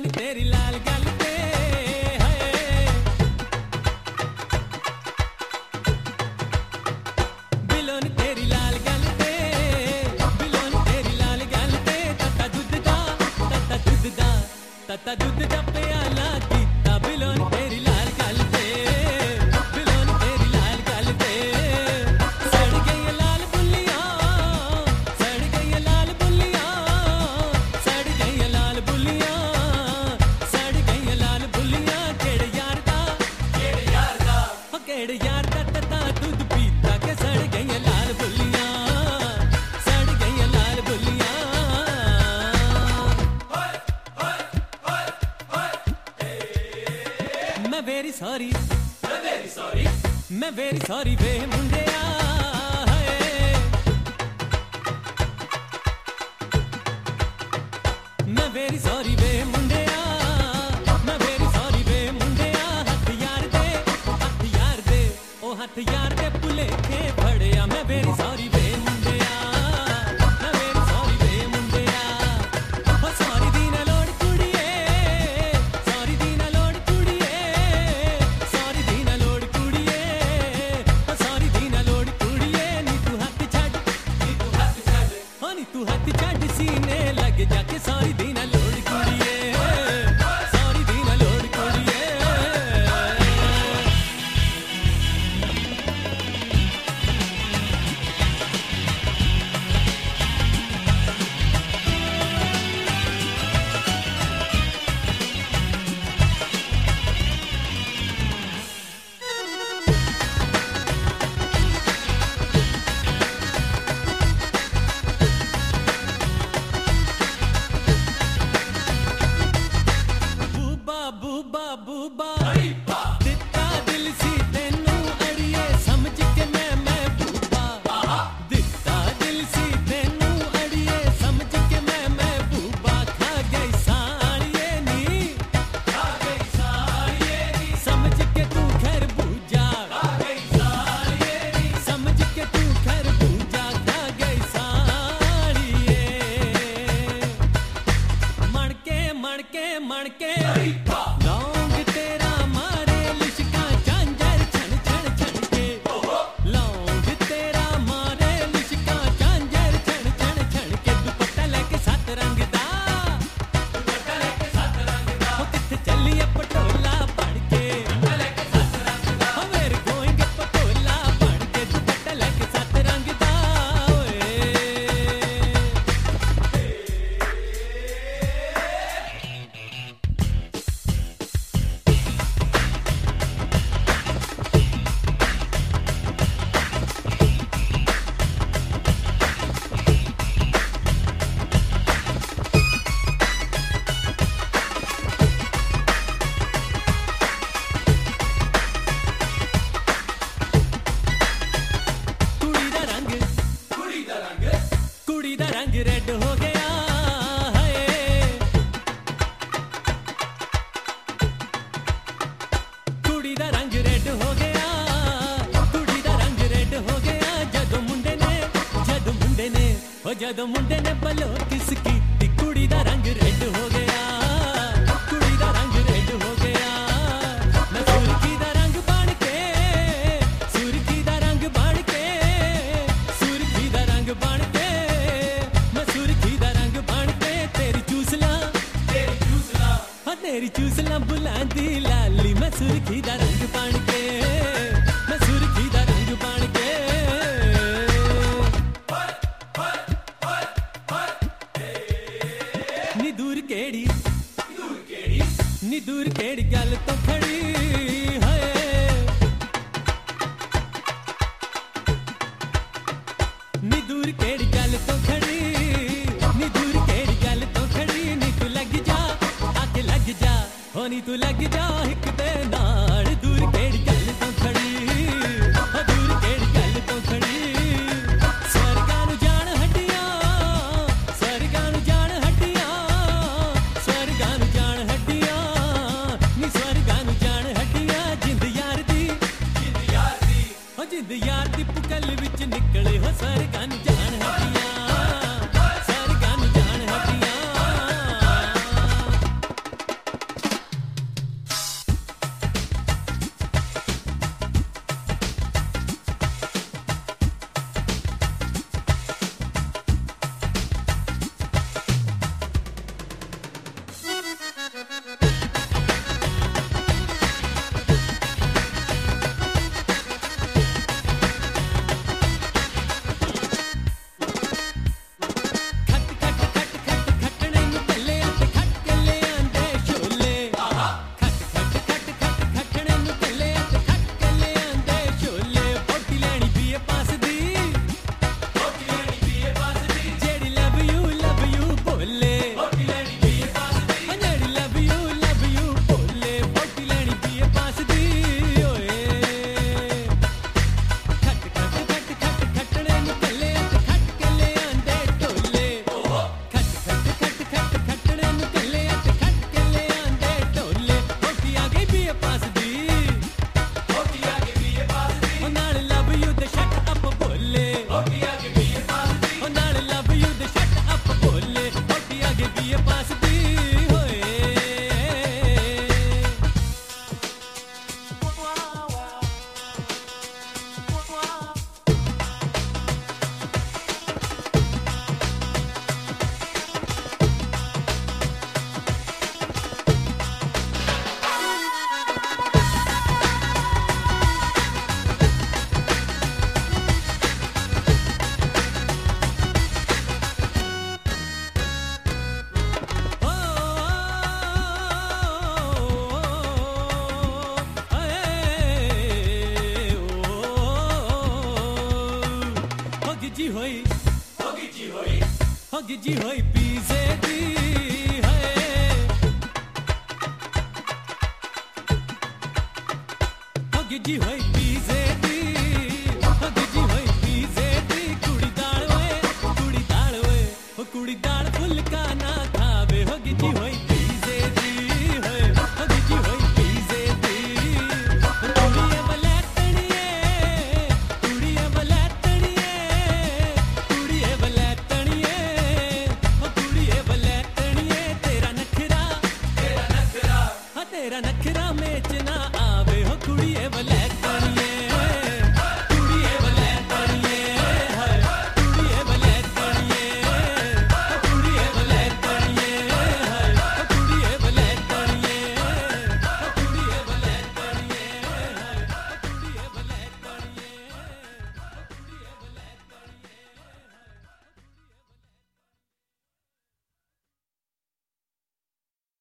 बिलोन तेरी लाल गल ते बिलोन तेरी लाल गल ते बिलोन तेरी लाल गल ते तता दुध दा प्याला कीता बिलोन तेरी लाल गल ते बिलोन तेरी लाल गल ते सड़ गई लाल बुल्लियां सड़ गई लाल बुल्लियां सड़ गई लाल बुल्लियां सड़ गई लाल बुल्लियां केड़े यार दा तता दूध पीता के सड़ गई लाल बुल्लियां सड़ गई लाल बुल्लियां मैं वेरी सॉरी वे मुंडिया मैं वेरी सॉरी वे मुंडिया मैं वेरी सॉरी वे मुंडिया हथ यार दे ओ हथ यार दे भुलेखे फड़िया मैं वेरी सॉरी वे मुंडिया मैं वेरी सॉरी वे मुंडिया ओ सॉरी दी ना लोड़ कुड़िए सॉरी दी ना लोड़ कुड़िए सॉरी दी ना लोड़ कुड़िए ओ सॉरी दी ना लोड़ कुड़िए नी तू हथ छड़ हो नी तू हथ छड़ सीने लग जाके सॉरी दी ना लोड़ कुड़िए सॉरी दी ना लोड़ कुड़िए बूबा दिता दिल सी तेनू अड़िए समझ के मैं बूबा दिता दिल सी तेनू अड़िए समझ के मैं बूबा खा गई साड़िए नी समझ के तू खैर बूजा समझ के तू खैर बूजा खा गई साड़िए मणके लौंग तेरा मारे लिशका झांझर छन छन छन के लौंग तेरा मारे लिशका झांझर छन छन छन के दुपट्टा लेके सात रंग दा हो किथे चलिए पटोला बन के हो वेर गोइंग पटोला बन के दुपट्टा लेके सात रंग दा कुड़ी दा रंग रेड हो गया है कुड़ी दा रंग रेड हो गया कुड़ी दा रंग रेड हो गया जदों मुंडे ने बलो किसकी कुड़ी दा रंग रेड हो गया कुड़ी दा रंग रेड हो गया मैं सुर्खी दा रंग बन के सुर्खी दा रंग बन के सुर्खी दा रंग बन के मैं सुर्खी दा रंग बन के तेरी चूसला बुलांदी लाली मैं सुर्खी दा रंग बन के मैं सुर्खी दा रंग बन के नी दूर केड़ी गल तो खड़ी है नी दूर केड़ी गल तो खड़ी नी दूर केड़ी गल तो खड़ी नी तू लग जा आके लग जा हो नी तू लग जा एक दे नाल दूर केड़ी गल तो खड़ी हो दूर केड़ी गल तो खड़ी स्वर्गां नू जान हड्डियां स्वर्गां नू जान हड्डियां स्वर्गां नू जान हड्डियां नी स्वर्गां नू जान हड्डियां जिंद यार दी हो जिंद यार दी पुकल विच निकले हो स्वर्गां नू जान हड्डियां स्वर्गां नू जान हड्डियां गिजी होई पीजे दी गिजी होई पीजे दी गिजी होई पीजे दी कुड़ी दाल ओए कुड़ी दाल फुल्का ना खावे हो गिजी